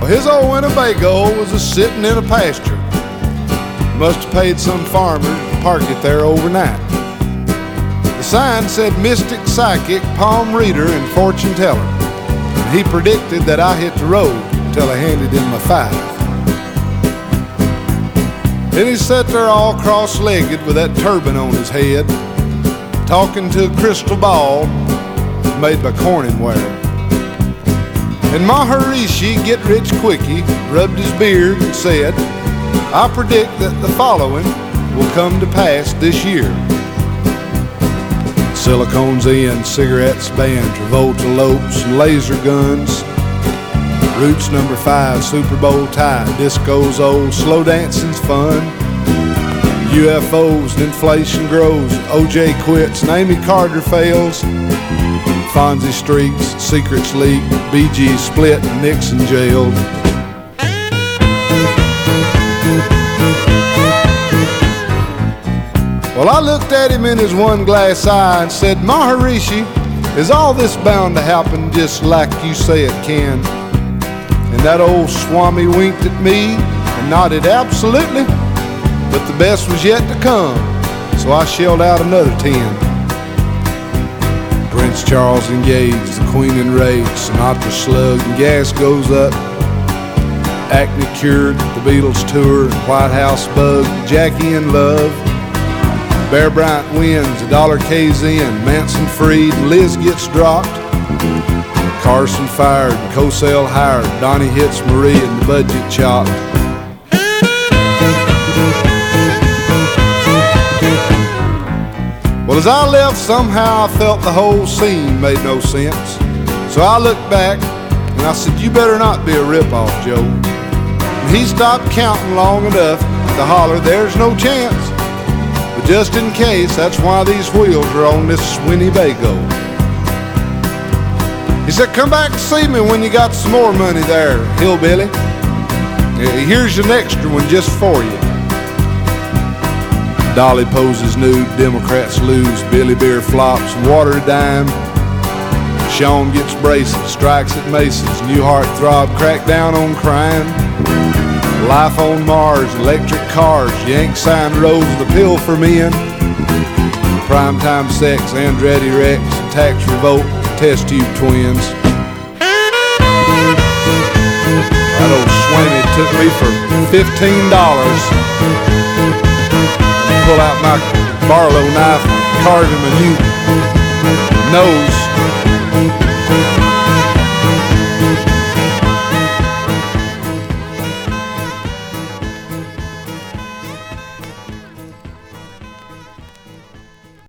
Well, his old Winnebago was a-sitting in a pasture. Must have paid some farmer to park it there overnight. The sign said mystic, psychic, palm reader, and fortune teller. And he predicted that I hit the road till I handed him my 5. Then he sat there all cross-legged with that turban on his head, talking to a crystal ball made by Corningware. And Maharishi Get-Rich-Quickie rubbed his beard and said, I predict that the following will come to pass this year. Silicone's in, cigarettes banned, Travolta lopes and laser guns. Roots number 5, Super Bowl tie, disco's old, slow dancing's fun. UFOs and inflation grows, OJ quits, and Amy Carter fails. Fonzie streaks, secrets leak, BG split, and Nixon jailed. Well, I looked at him in his one glass eye and said, Maharishi, is all this bound to happen just like you say it can? And that old Swami winked at me and nodded absolutely, but the best was yet to come, so I shelled out another 10. Prince Charles engaged, the Queen enraged, Sinatra slugged and gas goes up. Acne cured, the Beatles tour, White House bug, Jackie in love. Bear Bryant wins, $1 K's in, Manson freed, and Liz gets dropped. Carson fired, Cosell hired, Donnie hits Marie and the budget chopped. Well, as I left, somehow I felt the whole scene made no sense. So I looked back and I said, you better not be a ripoff, Joe. And he stopped counting long enough to holler, there's no chance. But just in case, that's why these wheels are on this Winnebago. He said, come back and see me when you got some more money there, hillbilly. Here's an extra one just for you. Dolly poses nude, Democrats lose, Billy Beer flops, water a dime. Sean gets braces, strikes at Mason's, new heartthrob, crackdown on crime. Life on Mars, electric cars, Yank sign rose, the pill for men. Primetime sex, Andretti Rex, tax revolt, test tube twins. That old Swami took me for $15. Pull out my Barlow knife and carve him a new nose.